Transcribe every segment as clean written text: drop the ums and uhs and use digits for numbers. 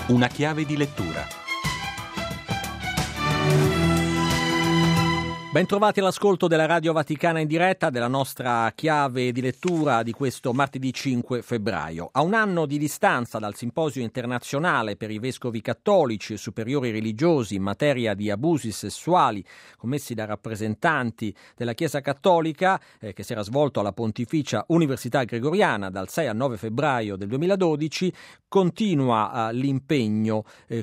Una chiave di lettura. Bentrovati all'ascolto della Radio Vaticana in diretta, della nostra chiave di lettura di questo martedì 5 febbraio. A un anno di distanza dal simposio internazionale per i vescovi cattolici e superiori religiosi in materia di abusi sessuali commessi da rappresentanti della Chiesa Cattolica, che si era svolto alla Pontificia Università Gregoriana dal 6 al 9 febbraio del 2012, continua l'impegno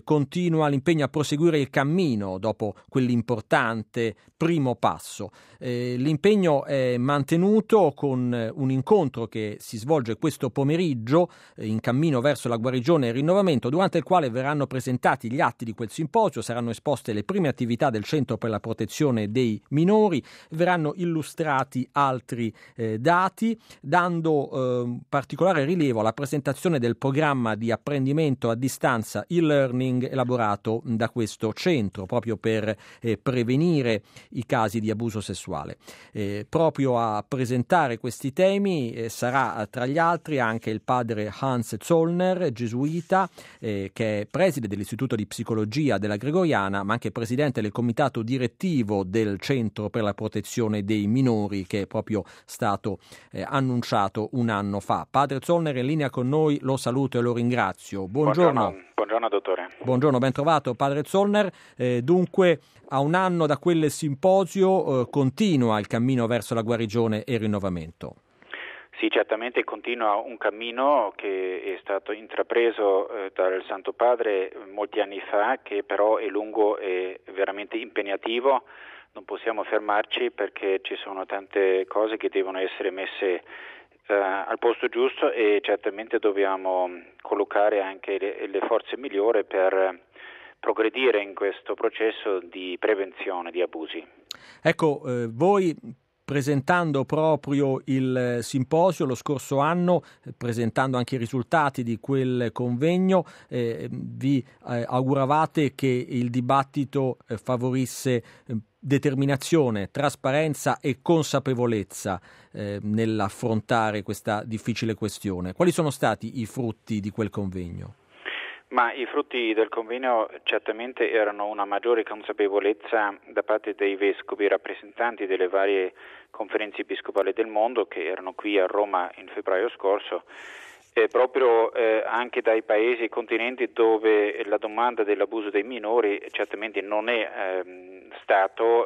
a proseguire il cammino dopo quell'importante primo passo. L'impegno è mantenuto con un incontro che si svolge questo pomeriggio in cammino verso la guarigione e il rinnovamento, durante il quale verranno presentati gli atti di quel simposio, saranno esposte le prime attività del Centro per la protezione dei minori, verranno illustrati altri dati, dando particolare rilievo alla presentazione del programma di apprendimento a distanza e-learning elaborato da questo centro proprio per prevenire i casi di abuso sessuale. Proprio a presentare questi temi sarà tra gli altri anche il padre Hans Zollner, gesuita, che è preside dell'Istituto di Psicologia della Gregoriana, ma anche presidente del comitato direttivo del Centro per la protezione dei minori, che è proprio stato annunciato un anno fa. Padre Zollner è in linea con noi, lo saluto e lo ringrazio. Buongiorno. Buongiorno dottore. Buongiorno, ben trovato padre Zollner. Dunque, a un anno da quel simposio continua il cammino verso la guarigione e il rinnovamento. Sì, certamente continua un cammino che è stato intrapreso dal Santo Padre molti anni fa, che però è lungo e veramente impegnativo. Non possiamo fermarci perché ci sono tante cose che devono essere messe al posto giusto, e certamente dobbiamo collocare anche le forze migliori per progredire in questo processo di prevenzione di abusi. Ecco, voi presentando proprio il simposio lo scorso anno, presentando anche i risultati di quel convegno, vi auguravate che il dibattito favorisse determinazione, trasparenza e consapevolezza nell'affrontare questa difficile questione. Quali sono stati i frutti di quel convegno? Ma i frutti del convegno certamente erano una maggiore consapevolezza da parte dei vescovi rappresentanti delle varie conferenze episcopali del mondo che erano qui a Roma in febbraio scorso, proprio anche dai paesi e continenti dove la domanda dell'abuso dei minori certamente non è stato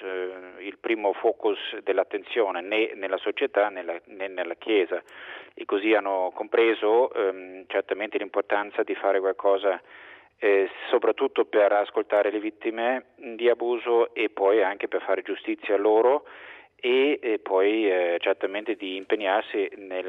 il primo focus dell'attenzione né nella società né nella Chiesa, e così hanno compreso certamente l'importanza di fare qualcosa soprattutto per ascoltare le vittime di abuso e poi anche per fare giustizia a loro, e poi certamente di impegnarsi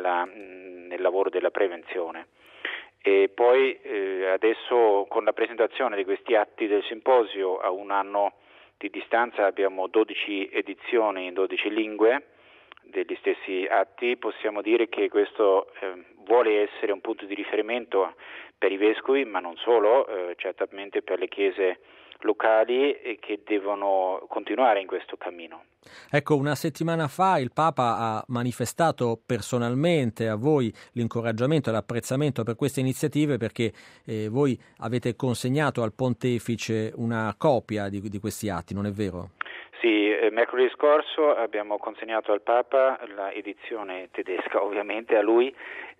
nel lavoro della prevenzione. E poi adesso, con la presentazione di questi atti del simposio a un anno di distanza, abbiamo 12 edizioni in 12 lingue degli stessi atti. Possiamo dire che questo vuole essere un punto di riferimento per i vescovi, ma non solo, certamente per le chiese locali che devono continuare in questo cammino. Ecco, una settimana fa il Papa ha manifestato personalmente a voi l'incoraggiamento e l'apprezzamento per queste iniziative, perché voi avete consegnato al Pontefice una copia di questi atti, non è vero? Sì, mercoledì scorso abbiamo consegnato al Papa l'edizione tedesca, ovviamente a lui,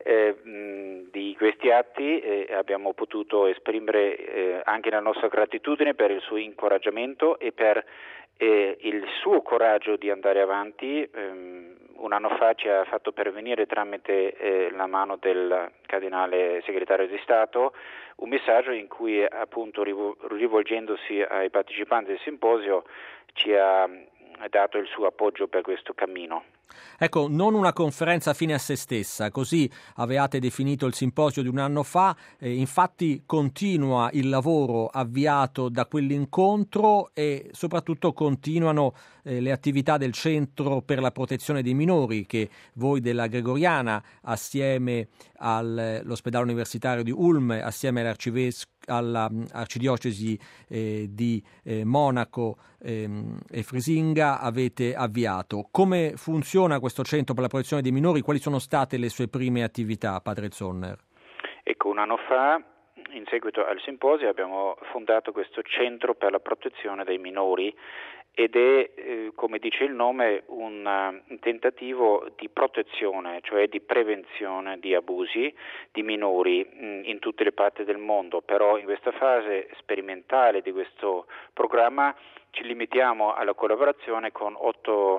di questi atti, e abbiamo potuto esprimere anche la nostra gratitudine per il suo incoraggiamento e per il suo coraggio di andare avanti. Un anno fa ci ha fatto pervenire tramite la mano del cardinale segretario di Stato un messaggio in cui, appunto, rivolgendosi ai partecipanti del simposio, ci ha dato il suo appoggio per questo cammino. Ecco, non una conferenza fine a se stessa, così avevate definito il simposio di un anno fa, infatti continua il lavoro avviato da quell'incontro e soprattutto continuano le attività del Centro per la protezione dei minori, che voi della Gregoriana, assieme all'ospedale universitario di Ulm, assieme all'arcidiocesi di Monaco e Frisinga, avete avviato. Come funziona questo Centro per la protezione dei minori? Quali sono state le sue prime attività, padre Zollner? Ecco, un anno fa in seguito al simposio abbiamo fondato questo centro per la protezione dei minori ed è, come dice il nome, un tentativo di protezione, cioè di prevenzione di abusi di minori in tutte le parti del mondo. Però in questa fase sperimentale di questo programma ci limitiamo alla collaborazione con 8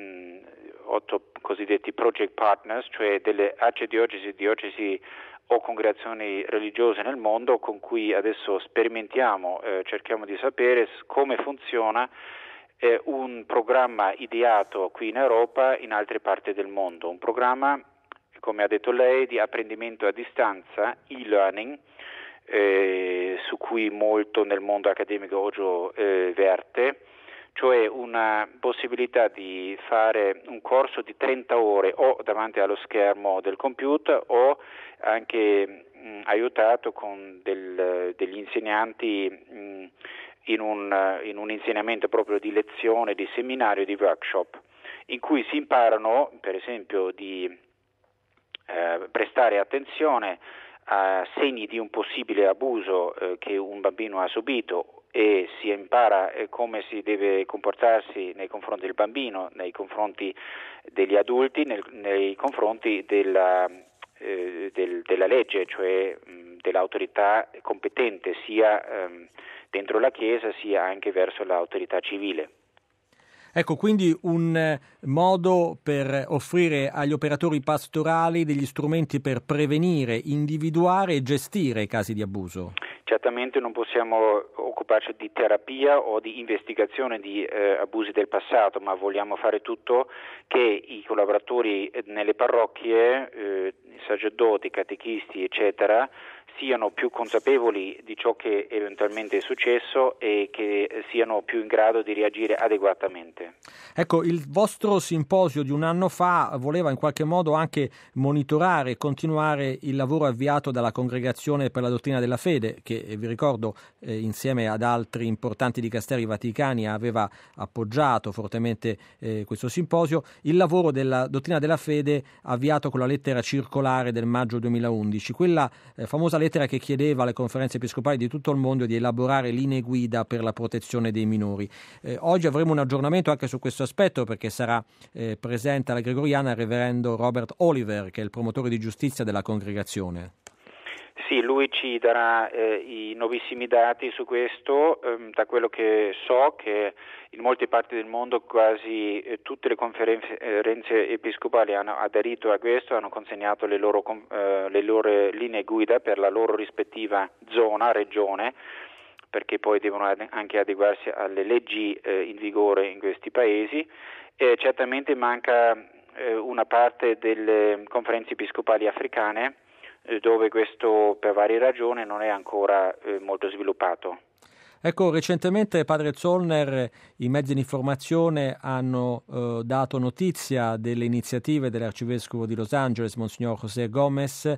cosiddetti project partners, cioè delle diocesi o congregazioni religiose nel mondo con cui adesso sperimentiamo, cerchiamo di sapere come funziona un programma ideato qui in Europa in altre parti del mondo, un programma, come ha detto lei, di apprendimento a distanza, e-learning, su cui molto nel mondo accademico oggi verte, cioè una possibilità di fare un corso di 30 ore o davanti allo schermo del computer o anche aiutato con degli insegnanti in un insegnamento proprio di lezione, di seminario, di workshop, in cui si imparano, per esempio, di prestare attenzione a segni di un possibile abuso che un bambino ha subito e si impara come si deve comportarsi nei confronti del bambino, nei confronti degli adulti, nei confronti della legge, cioè dell'autorità competente sia dentro la Chiesa sia anche verso l'autorità civile. Ecco, quindi un modo per offrire agli operatori pastorali degli strumenti per prevenire, individuare e gestire i casi di abuso. Certamente non possiamo occuparci di terapia o di investigazione di abusi del passato, ma vogliamo fare tutto che i collaboratori nelle parrocchie, i sacerdoti, i catechisti, eccetera, siano più consapevoli di ciò che eventualmente è successo e che siano più in grado di reagire adeguatamente. Ecco, il vostro simposio di un anno fa voleva in qualche modo anche monitorare e continuare il lavoro avviato dalla Congregazione per la Dottrina della Fede, che vi ricordo insieme ad altri importanti dicasteri vaticani aveva appoggiato fortemente questo simposio, il lavoro della Dottrina della Fede avviato con la lettera circolare del maggio 2011, quella famosa lettera che chiedeva alle conferenze episcopali di tutto il mondo di elaborare linee guida per la protezione dei minori. Oggi avremo un aggiornamento anche su questo aspetto perché sarà presente alla Gregoriana il reverendo Robert Oliver, che è il promotore di giustizia della congregazione. Sì, lui ci darà i nuovissimi dati su questo. Da quello che so, che in molte parti del mondo quasi tutte le conferenze episcopali hanno aderito a questo, hanno consegnato le loro linee guida per la loro rispettiva zona, regione, perché poi devono anche adeguarsi alle leggi in vigore in questi paesi. Certamente manca una parte delle conferenze episcopali africane dove questo per varie ragioni non è ancora molto sviluppato. Ecco, recentemente padre Zollner, i mezzi di informazione hanno dato notizia delle iniziative dell'arcivescovo di Los Angeles, Monsignor José Gomez,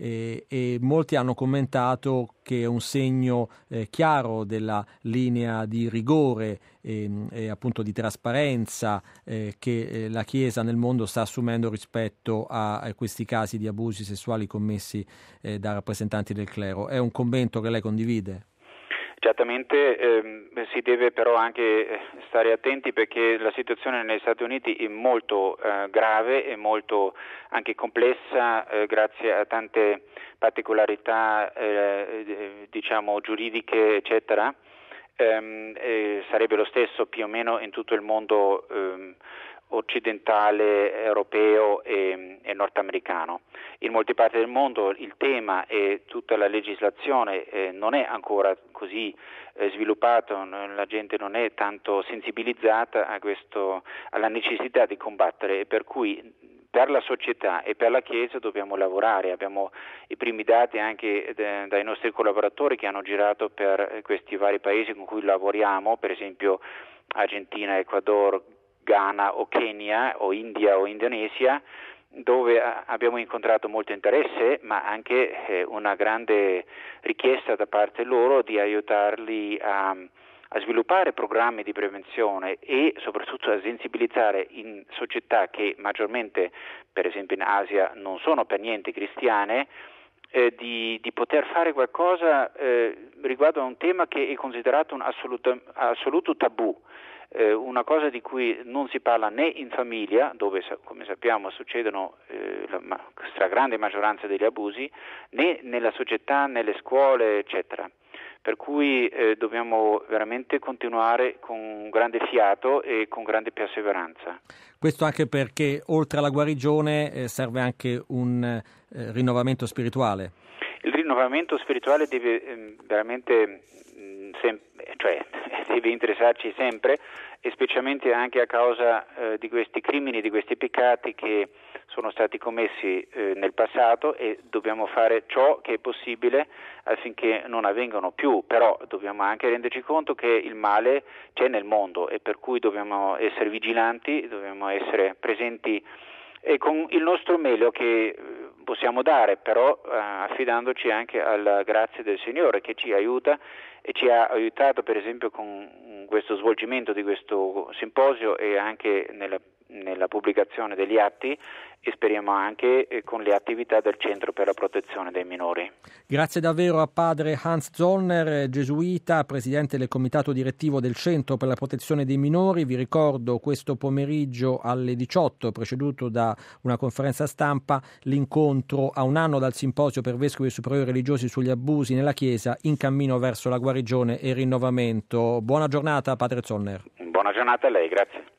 e molti hanno commentato che è un segno chiaro della linea di rigore e appunto di trasparenza che la Chiesa nel mondo sta assumendo rispetto a questi casi di abusi sessuali commessi da rappresentanti del clero. È un commento che lei condivide? Certamente si deve però anche stare attenti perché la situazione negli Stati Uniti è molto grave e molto anche complessa grazie a tante particolarità diciamo giuridiche eccetera. Sarebbe lo stesso più o meno in tutto il mondo occidentale, europeo e nordamericano. In molte parti del mondo il tema e tutta la legislazione non è ancora così sviluppato, la gente non è tanto sensibilizzata alla necessità di combattere e per cui per la società e per la Chiesa dobbiamo lavorare. Abbiamo i primi dati anche dai nostri collaboratori che hanno girato per questi vari paesi con cui lavoriamo, per esempio Argentina, Ecuador, Ghana o Kenya o India o Indonesia, dove abbiamo incontrato molto interesse ma anche una grande richiesta da parte loro di aiutarli a sviluppare programmi di prevenzione e soprattutto a sensibilizzare in società che maggiormente, per esempio in Asia, non sono per niente cristiane, di poter fare qualcosa riguardo a un tema che è considerato un assoluto tabù, una cosa di cui non si parla né in famiglia, dove come sappiamo succedono la stragrande maggioranza degli abusi, né nella società, nelle scuole, eccetera. Per cui dobbiamo veramente continuare con grande fiato e con grande perseveranza. Questo anche perché oltre alla guarigione serve anche un rinnovamento spirituale. Il rinnovamento spirituale deve veramente deve interessarci sempre, e specialmente anche a causa di questi crimini, di questi peccati che sono stati commessi nel passato, e dobbiamo fare ciò che è possibile affinché non avvengano più, però dobbiamo anche renderci conto che il male c'è nel mondo, e per cui dobbiamo essere vigilanti, dobbiamo essere presenti e con il nostro meglio che possiamo dare, però affidandoci anche alla grazia del Signore che ci aiuta, e ci ha aiutato per esempio con questo svolgimento di questo simposio e anche nella pubblicazione degli atti, e speriamo anche con le attività del Centro per la protezione dei minori. Grazie davvero a padre Hans Zollner, gesuita, presidente del comitato direttivo del Centro per la protezione dei minori. Vi ricordo questo pomeriggio alle 18, preceduto da una conferenza stampa, l'incontro a un anno dal simposio per vescovi e superiori religiosi sugli abusi nella Chiesa, in cammino verso la guarigione e il rinnovamento. Buona giornata padre Zollner. Buona giornata a lei, grazie.